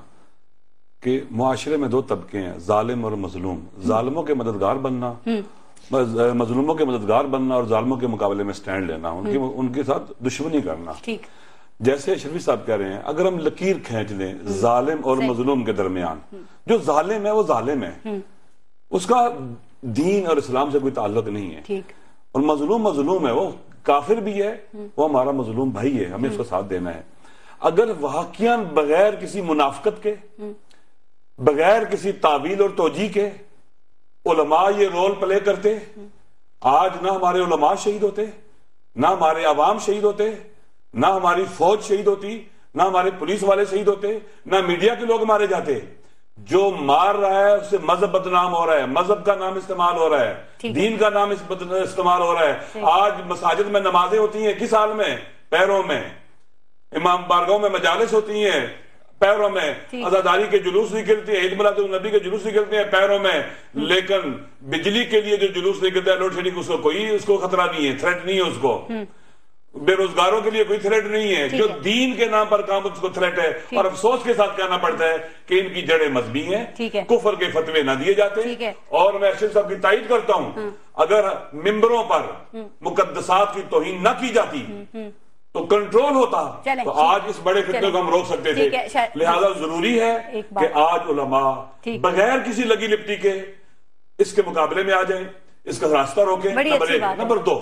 کہ معاشرے میں دو طبقے ہیں, ظالم اور مظلوم. ظالموں کے مددگار بننا, مظلوموں کے مددگار بننا, اور ظالموں کے مقابلے میں سٹینڈ لینا, ان کی ان کے ساتھ دشمنی کرنا. ٹھیک. جیسے شرفی صاحب کہہ رہے ہیں, اگر ہم لکیر کھینچ لیں ظالم اور مظلوم کے درمیان, جو ظالم ہے وہ ظالم ہے, اس کا دین اور اسلام سے کوئی تعلق نہیں ہے. ٹھیک. اور مظلوم مظلوم ہے, وہ کافر بھی ہے, وہ ہمارا مظلوم بھائی ہے, ہمیں اس کا ساتھ دینا ہے. اگر واقعاً بغیر کسی منافقت کے, بغیر کسی تعویل اور توجیہ کے علماء یہ رول پلے کرتے, آج نہ ہمارے علماء شہید ہوتے, نہ ہمارے عوام شہید ہوتے, نہ ہماری فوج شہید ہوتی, نہ ہمارے پولیس والے شہید ہوتے, نہ میڈیا کے لوگ مارے جاتے. جو مار رہا ہے اس سے مذہب بدنام ہو رہا ہے, مذہب کا نام استعمال ہو رہا ہے, دین کا نام استعمال ہو رہا ہے. آج مساجد میں نمازیں ہوتی ہیں کس حال میں؟ پیروں میں. امام بارگاہوں میں مجالس ہوتی ہیں پیروں میں. عزاداری کے جلوس نکلتے ہیں, عید میلاد النبی کے جلوس نکلتے ہیں پیروں میں. لیکن بجلی کے لیے جو جلوس نکلتا ہے لوڈ شیڈنگ, اس کو کوئی اس کو خطرہ نہیں ہے, تھریٹ نہیں ہے اس کو. بے روزگاروں کے لیے کوئی تھریٹ نہیں ہے. جو دین کے نام پر کام اس کو تھریٹ ہے. اور افسوس کے ساتھ کہنا پڑتا ہے کہ ان کی جڑیں مذہبی ہیں, کفر کے فتوے نہ دیے جاتے. اور میں اشرف صاحب کی تائید کرتا ہوں, اگر ممبروں پر مقدسات کی توہین نہ کی جاتی تو کنٹرول ہوتا, تو آج اس بڑے فتنے کو ہم روک سکتے تھے. لہذا ضروری ہے کہ آج علماء بغیر کسی لگی لپٹی کے اس کے مقابلے میں آ جائیں, اس کا راستہ روکیں. نمبر ایک. نمبر دو,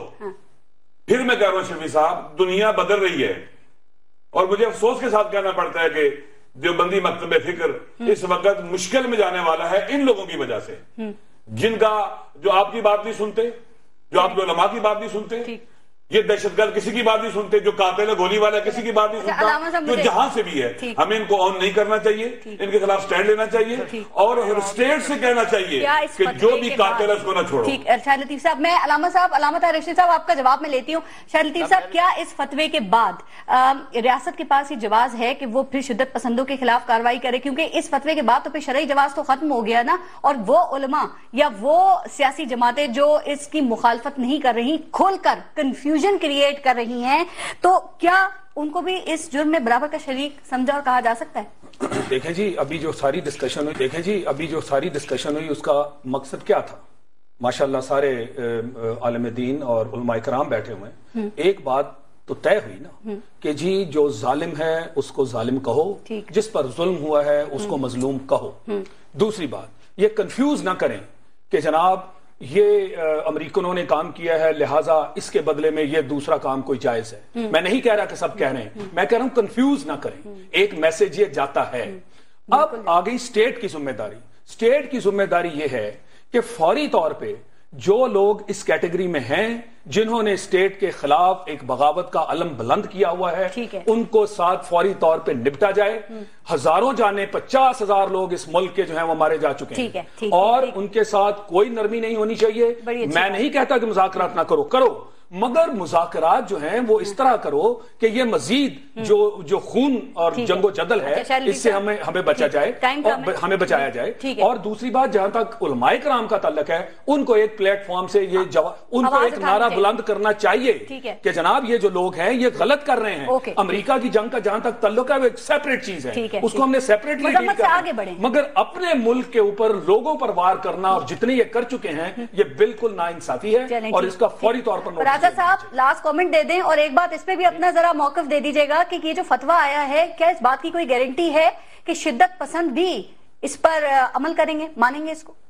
پھر میں کہہ رہا ہوں شفیع صاحب, دنیا بدل رہی ہے, اور مجھے افسوس کے ساتھ کہنا پڑتا ہے کہ دیوبندی مکتب فکر اس وقت مشکل میں جانے والا ہے ان لوگوں کی وجہ سے, جن کا جو آپ کی بات نہیں سنتے, جو آپ کے علماء کی بات نہیں سنتے, یہ دہشت گرد کسی کی بات نہیں سنتے, جو قاتل ہے گولی والا کسی کی بات نہیں سنتا, جو جہاں سے بھی ہے. ہمیں ان کو آن نہیں کرنا چاہیے, ان کے خلاف سٹینڈ لینا چاہیے, اور اسٹیٹ سے کہنا چاہیے کہ جو بھی قاتل ہے اس کو نہ چھوڑو. ٹھیک. شاہد لطیف صاحب, میں علامہ صاحب علامہ طاہر اشرفی صاحب آپ کا جواب میں لیتی ہوں. شاہد لطیف صاحب, کیا اس فتوے کے بعد ریاست کے پاس یہ جواز ہے کہ وہ پھر شدت پسندوں کے خلاف کارروائی کرے؟ کیونکہ اس فتوے کے بعد تو پھر شرعی جواز تو ختم ہو گیا نا, اور وہ علماء یا وہ سیاسی جماعتیں جو اس کی مخالفت نہیں کر رہی, کھول کر کنفیوژن کریٹ کر رہی ہیں, تو کیا ان کو بھی اس جرم میں برابر کا شریک سمجھا اور کہا جا سکتا ہے؟ دیکھیں جی, ابھی جو ساری ڈسکشن ہوئی دیکھیں جی ابھی جو ساری ڈسکشن ہوئی اس کا مقصد کیا تھا؟ ماشاءاللہ سارے عالم دین اور علماء کرام بیٹھے ہوئے ہیں. ایک بات تو طے ہوئی نا کہ جی جو ظالم ہے اس کو ظالم کہو, جس پر ظلم ہوا ہے اس کو مظلوم کہو. دوسری بات, یہ کنفیوز نہ کریں کہ جناب یہ امریکنوں نے کام کیا ہے لہٰذا اس کے بدلے میں یہ دوسرا کام کوئی جائز ہے. میں نہیں کہہ رہا کہ سب کہہ رہے ہیں, میں کہہ رہا ہوں کنفیوز نہ کریں. ایک میسج یہ جاتا ہے. اب آ گئی اسٹیٹ کی ذمہ داری. اسٹیٹ کی ذمہ داری یہ ہے کہ فوری طور پہ جو لوگ اس کیٹیگری میں ہیں جنہوں نے اسٹیٹ کے خلاف ایک بغاوت کا علم بلند کیا ہوا ہے, ان کو ساتھ فوری طور پہ نپٹا جائے. ہزاروں جانے, پچاس ہزار لوگ اس ملک کے جو ہیں وہ مارے جا چکے ہیں, اور ان کے ساتھ کوئی نرمی نہیں ہونی چاہیے. میں نہیں کہتا کہ مذاکرات نہ کرو, کرو, مگر مذاکرات جو ہیں وہ اس طرح کرو کہ یہ مزید جو جو خون اور جنگ و جدل ہے اس سے ہمیں ہمیں بچا جائے, ہمیں بچایا جائے. اور دوسری بات, جہاں تک علماء کرام کا تعلق ہے, ان کو ایک پلیٹ فارم سے یہ ان کو ایک نعرہ بلند کرنا چاہیے کہ جناب یہ جو لوگ ہیں یہ غلط کر رہے ہیں. امریکہ کی جنگ کا جہاں تک تعلق ہے وہ ایک سیپریٹ چیز ہے, اس کو ہم نے سیپریٹلی ڈیل کرنا, مگر اپنے ملک کے اوپر لوگوں پر وار کرنا اور جتنے یہ کر چکے ہیں یہ بالکل ناانصافی ہے, اور اس کا فوری طور پر راجہ صاحب لاسٹ کامنٹ دے دیں, اور ایک بات اس پہ بھی اپنا ذرا موقف دے دیجئے گا کہ یہ جو فتویٰ آیا ہے کیا اس بات کی کوئی گارنٹی ہے کہ شدت پسند بھی اس پر عمل کریں گے, مانیں گے اس کو؟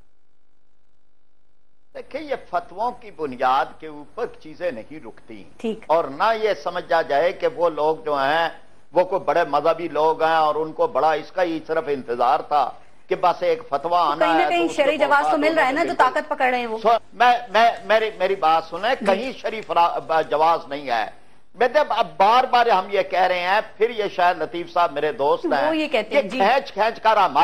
دیکھیں, یہ فتووں کی بنیاد کے اوپر چیزیں نہیں رکتی, اور نہ یہ سمجھا جائے کہ وہ لوگ جو ہیں وہ کوئی بڑے مذہبی لوگ ہیں اور ان کو بڑا اس کا ہی صرف انتظار تھا کہ بس ایک فتویٰ آنا ہے. کہیں نہ کہیں شرعی جواز تو مل رہا ہے نا, جو طاقت پکڑ رہے ہیں وہ. میں میں میری میری بات سنیں, کہیں شریف جواز نہیں ہے. میں اب بار بار ہم یہ کہہ رہے ہیں, پھر یہ شاید لطیف صاحب میرے دوست ہیں, یہ کھینچ کھینچ کر ہمارے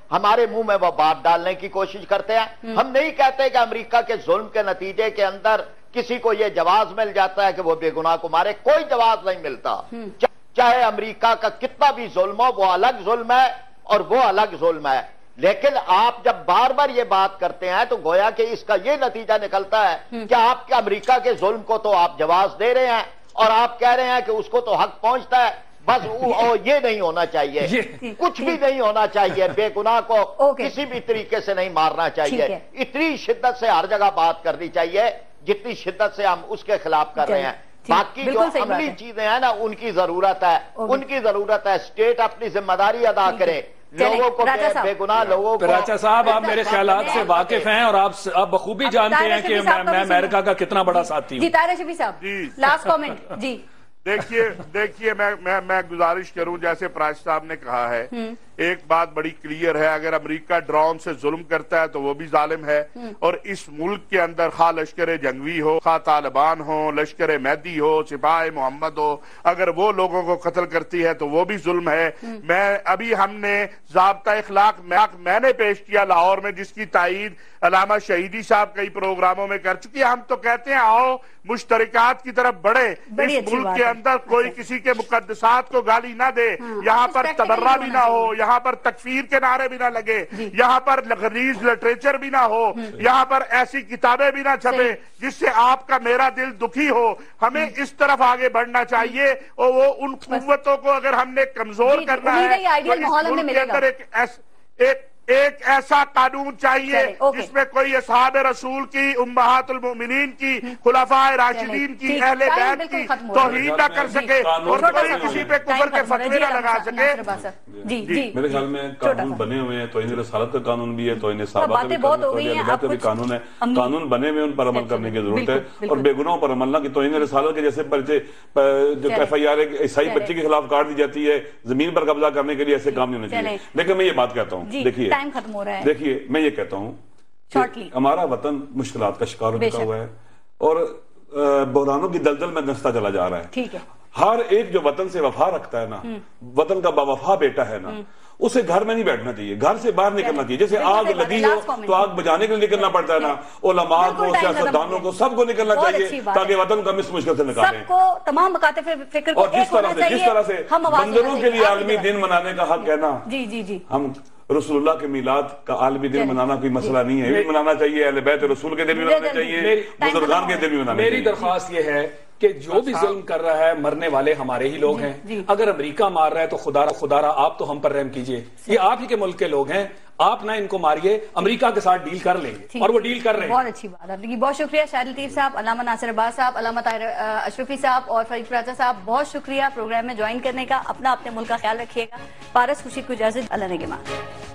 ہمارے منہ میں وہ بات ڈالنے کی کوشش کرتے ہیں. ہم نہیں کہتے کہ امریکہ کے ظلم کے نتیجے کے اندر کسی کو یہ جواز مل جاتا ہے کہ وہ بے گناہ کو مارے. کوئی جواز نہیں ملتا. چاہے امریکہ کا کتنا بھی ظلم ہو، وہ الگ ظلم ہے اور وہ الگ ظلم ہے. لیکن آپ جب بار بار یہ بات کرتے ہیں تو گویا کہ اس کا یہ نتیجہ نکلتا ہے کہ آپ کے امریکہ کے ظلم کو تو آپ جواز دے رہے ہیں اور آپ کہہ رہے ہیں کہ اس کو تو حق پہنچتا ہے. بس یہ نہیں ہونا چاہیے، کچھ بھی نہیں ہونا چاہیے. بے گناہ کو کسی بھی طریقے سے نہیں مارنا چاہیے. اتنی شدت سے ہر جگہ بات کرنی چاہیے جتنی شدت سے ہم اس کے خلاف کر رہے ہیں. باقی جو عملی چیزیں ہیں نا ان کی ضرورت ہے، ان کی ضرورت ہے. اسٹیٹ اپنی ذمہ داری ادا کرے، لوگوں کو بے گناہ لوگوں کو. راجہ صاحب آپ میرے خیالات سے واقف ہیں اور آپ آپ بخوبی جانتے ہیں کہ میں امریکہ کا کتنا بڑا ساتھی ہوں. جی طاہر اشرفی صاحب لاسٹ کامنٹ. جی دیکھیے دیکھیے میں میں میں گزارش کروں، جیسے پراج صاحب نے کہا ہے، ایک بات بڑی کلیئر ہے. اگر امریکہ ڈرون سے ظلم کرتا ہے تو وہ بھی ظالم ہے. اور اس ملک کے اندر خواہ لشکر جنگوی ہو، خواہ طالبان ہو، لشکر مہدی ہو، سپاہ محمد ہو، اگر وہ لوگوں کو قتل کرتی ہے تو وہ بھی ظلم ہے. میں ابھی ہم نے ضابطہ اخلاق میں نے پیش کیا لاہور میں، جس کی تائید علامہ شہیدی صاحب کئی پروگراموں میں کر چکی ہے. ہم تو کہتے ہیں آؤ مشترکات کی طرف بڑھے. اس ملک کے اندر کوئی کسی کے مقدسات کو گالی نہ دے، یہاں پر تبرہ بھی نہ ہو، یہاں پر تکفیر کے نعرے بھی نہ لگے، یہاں پر غلیظ لٹریچر بھی نہ ہو، یہاں پر ایسی کتابیں بھی نہ چھپے جس سے آپ کا میرا دل دکھی ہو. ہمیں اس طرف آگے بڑھنا چاہیے اور وہ ان قوتوں کو اگر ہم نے کمزور کرنا ہے تو اس ملک کے اندر ایک ایک ایک ایسا قانون چاہیے جس میں کوئی اصحاب رسول کی، امہات المؤمنین کی، خلفاء راشدین کی، اہل بیت کی توہین نہ کر سکے اور کوئی کسی پہ کفر کے فتوے نہ لگا سکے. میرے خیال میں قانون بنے ہوئے ہیں، توہین رسالت کا قانون بھی ہے، توہین صحابہ کا بھی قانون ہے. قانون بنے ہوئے ان پر عمل کرنے کی ضرورت ہے اور بے گناہوں پر عمل نہ. کہ توہین رسالت کے جیسے پرچے جو ایف آئی آر عیسائی بچے کے خلاف کاٹ دی جاتی ہے زمین پر قبضہ کرنے کے لیے، ایسے کام نہیں ہونا چاہیے. لیکن میں یہ بات کہتا ہوں، دیکھیے ختم ہو رہا ہے. دیکھیے میں یہ کہتا ہوں ہمارا وطن مشکلات کا شکار ہو چکا ہوا ہے اور بحرانوں کی دلدل میں دھنستا چلا جا رہا ہے. ٹھیک ہے. ہر ایک جو وطن سے وفا رکھتا ہے نا، وطن کا باوفا بیٹا ہے نا، اسے گھر میں نہیں بیٹھنا چاہیے، گھر سے باہر نکلنا چاہیے. جیسے آگ لگی ہو تو آگ بجانے کے لیے نکلنا پڑتا ہے نا، علماء کو، سیاستدانوں کو، سب کو نکلنا چاہیے تاکہ وطن کا مس مشکل سے نکالیں. سب کو، تمام مکاتب فکر کو اور جس طرح سے جس طرح سے بندروں کے لیے عالمی دن منانے کا حق ہے نا، جی جی جی ہم رسول اللہ کے میلاد کا عالمی دن منانا کوئی مسئلہ نہیں ہے. یہ بھی منانا چاہیے، اہل بیت رسول کے دن بھی منانا چاہیے، بزرگان کے دن بھی منانا چاہیے. میری درخواست یہ ہے کہ جو بھی ظلم کر رہا ہے مرنے والے ہمارے ہی لوگ ہیں. اگر امریکہ مار رہا ہے تو خدا را خدا را آپ تو ہم پر رحم کیجئے. یہ آپ ہی کے ملک کے لوگ ہیں، آپ نہ ان کو ماریے، امریکہ کے ساتھ ڈیل کر لیں گے اور وہ ڈیل کر رہے ہیں. بہت اچھی بات ہے. بہت شکریہ شاہد لطیف صاحب، علامہ ناصر عباس صاحب، علامہ طاہر اشرفی صاحب اور فرید فراچہ صاحب، بہت شکریہ پروگرام میں جوائن کرنے کا. اپنا اپنے ملک کا خیال رکھیے گا. پارس خورشید کو اجازت. اللہ نگہبان.